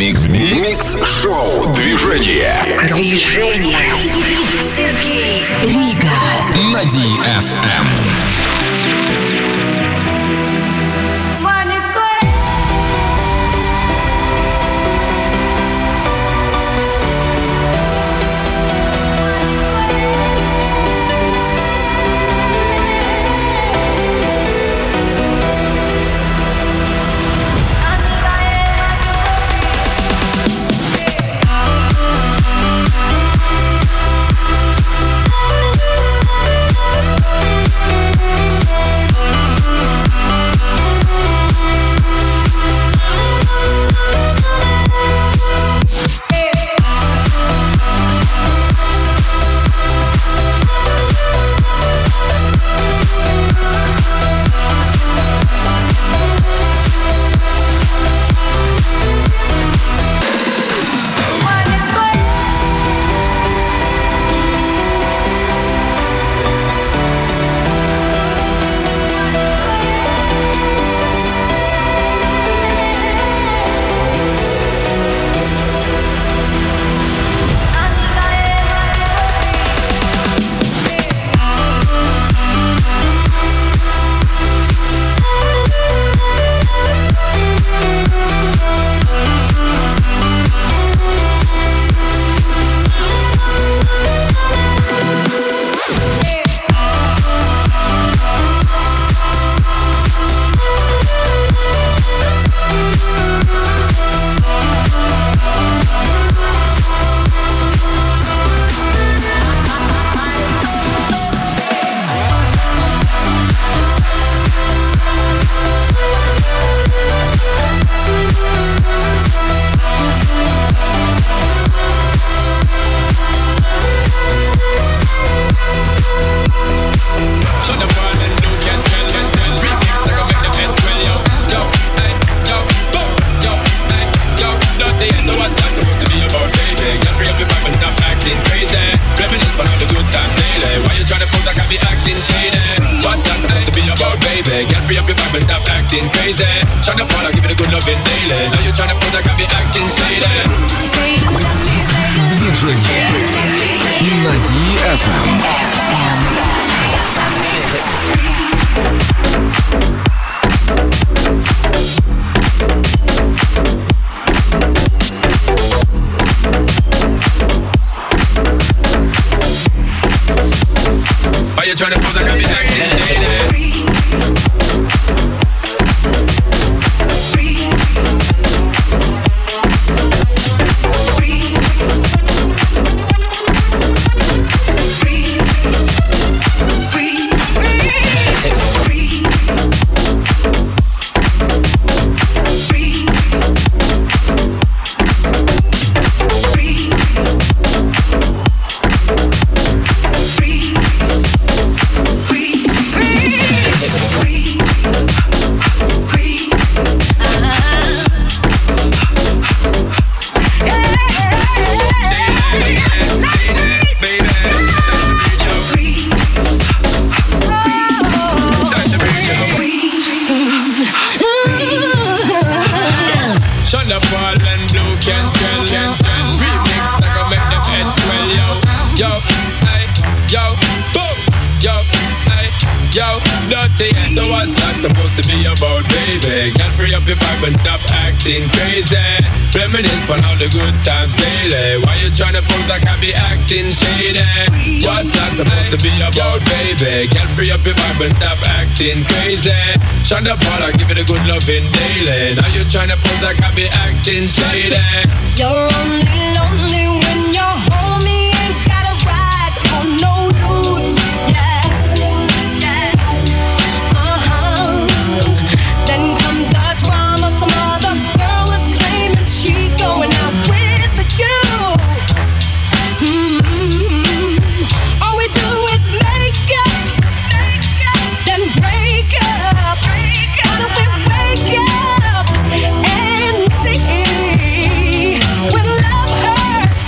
Микс-шоу «Движение». Сергей Рига на DFM. Движение на DFM. Why you tryna pose like I be acting shady? So what's that supposed to be about, baby? Girl, free up your vibe and stop acting crazy. Reminisce on all the good times daily. Why you tryna pose like I be acting shady? What's that supposed to be about, baby? Girl, free up your vibe and stop acting crazy. Shonda Paula, give it a good loving daily. Now you tryna pose like I be acting shady. You're only lonely when you're home. Ain't got a ride on no loot. Then comes the drama. Some other girl is claiming she's going out with you. All we do is make up, then break up. Why don't we wake up and see when love hurts?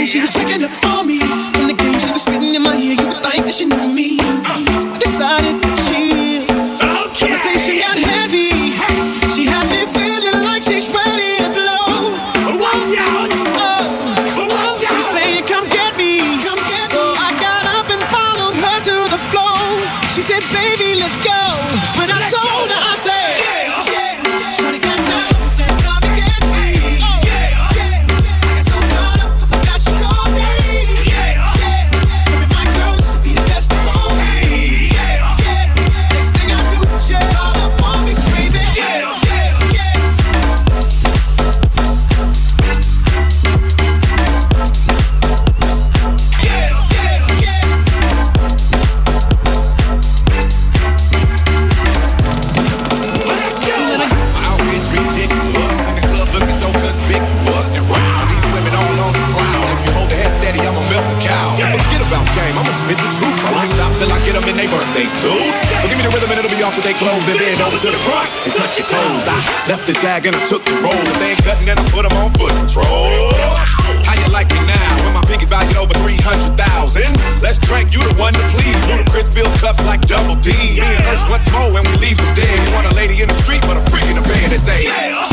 she was checking up on me. From the game she was spitting in my ear, you would think that she knew me. So I decided to chill. Conversation got heavy. She had me feeling like she's ready to blow. Watch out! She's saying, come get me. So I got up and followed her to the floor. She said, baby, let's go. But I told her, I said, shawty got down and said, come and get me. I got so caught up, I forgot she told me. Baby, my girl used to be the best of me. Next thing I knew, she was all up on me screaming. Till I get them in their birthday suits. So give me the rhythm and it'll be off with their clothes. Then bend over to the front and touch your toes. I left the tag and I took the roll. If they ain't cutting then I put them on foot patrol. How you like me now when my pinky's valued over 300,000? Let's drink, you the one to please. Ludacris fill cups like Double D. Me and Ursh once more when we leave them dead. You want a lady in the street but a freak in the bed and say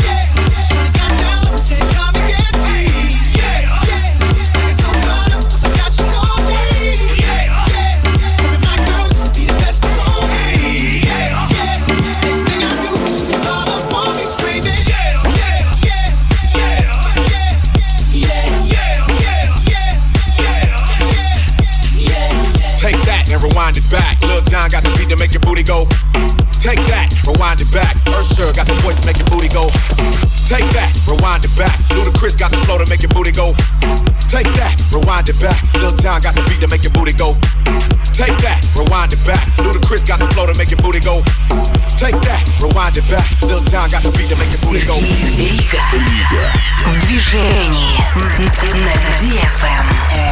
rewind it back. Lil Jon got the beat to make your booty go. Take that, rewind it back. Usher got the voice to make your booty go. Take that, rewind it back. Ludacris got the flow to make your booty go. Take that, rewind it back. Lil Jon got the beat to make your booty go. Take that, rewind it back. Ludacris got the flow to make your booty go. Take that, rewind it back. Lil Jon got the beat to make your booty go. Рига в движении на DFM.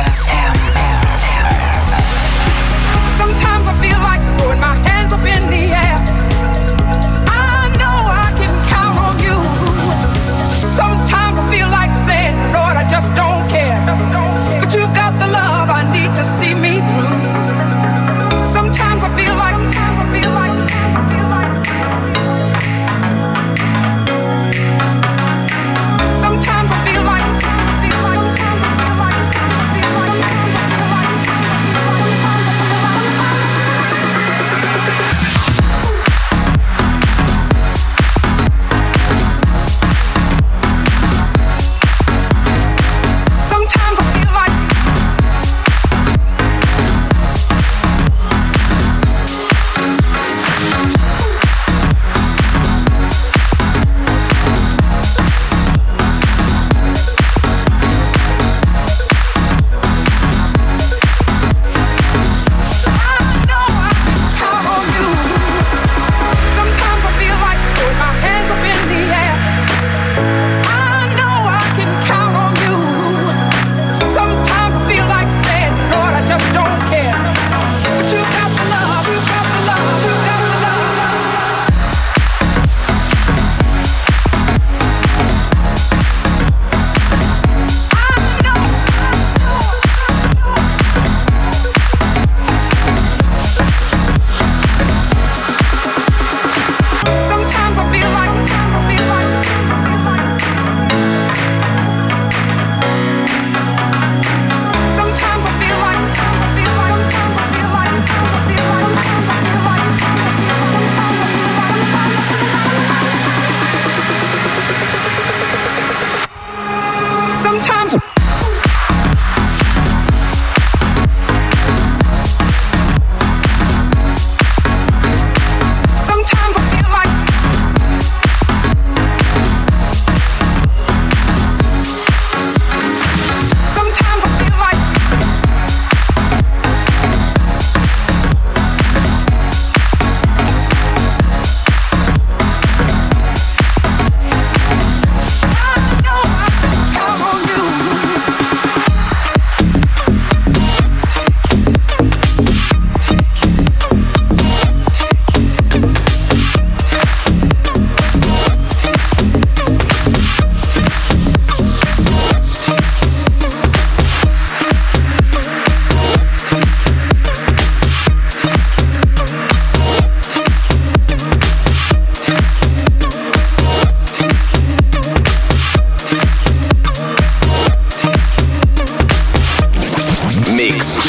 Sometimes I feel like throwing my hands up in the air. I know I can count on you. Sometimes I feel like saying, Lord, I just don't care. But you've got the love I need to see me through. Sometimes I feel like Sometimes I feel like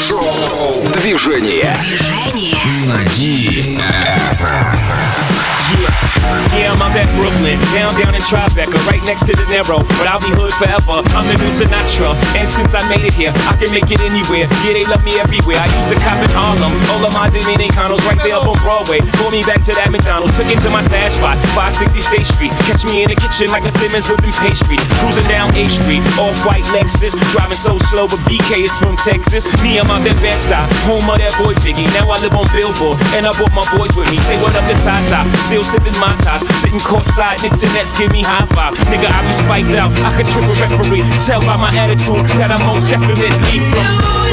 Шоу «Движение» на DFM. Yeah, I'm out at Brooklyn, down in Tribeca, right next to De Niro. But I'll be hood forever, I'm the new Sinatra. And since I made it here, I can make it anywhere. Yeah, they love me everywhere. I used to cop in Harlem, all of my Dominicanos right there up on Broadway. Pulled me back to that McDonald's, took it to my stash spot, 560 State Street. Catch me in the kitchen like a Simmons whipping pastry. Cruising down A Street, off-white Lexus. Driving so slow, but BK is from Texas. Me, I'm out that Bed-Stuy, home of that boy Biggie. Now I live on Billboard, and I brought my boys with me. Say what up to Tata, still sipping my top. Sitting courtside, Knicks and Nets give me high five. Nigga, I be spiked out, I could trip a referee. Tell by my attitude that I most definitely from.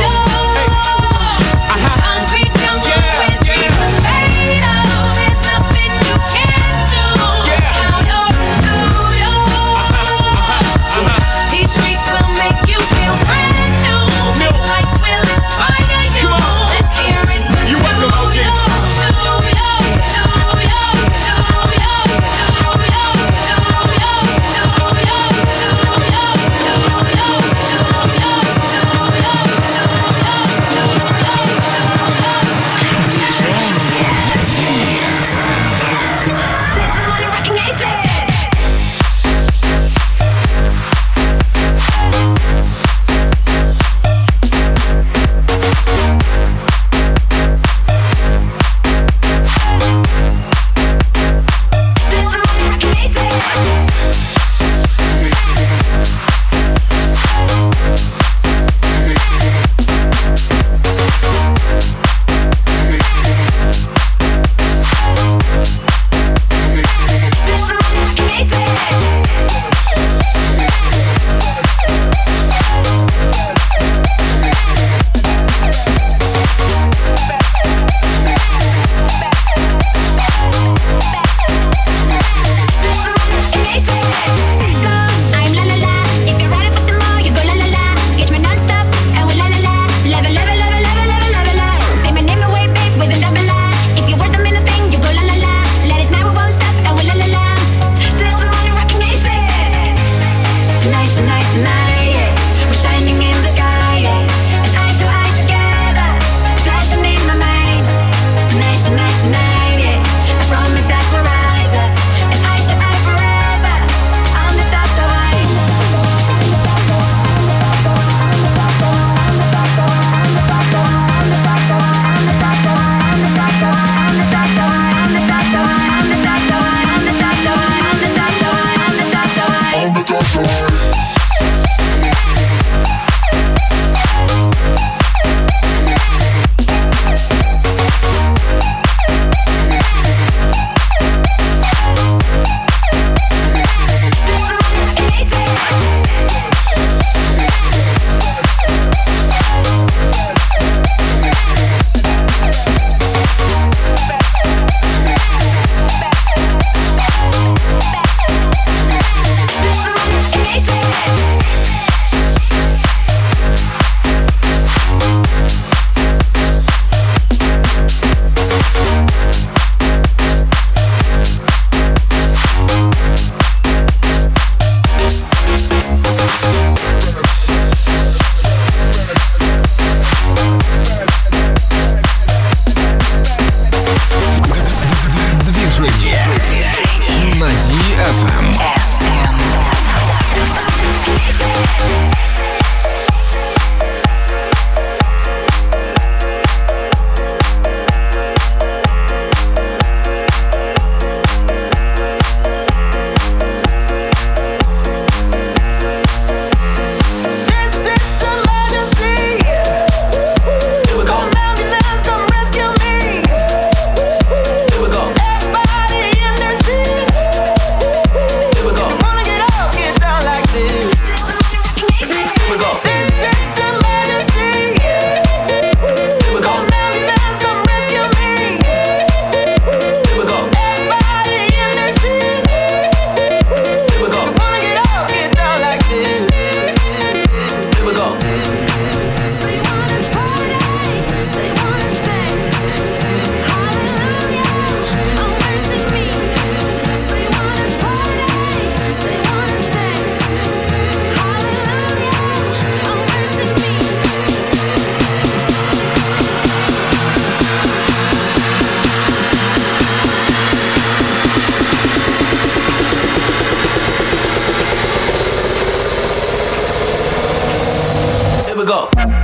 go.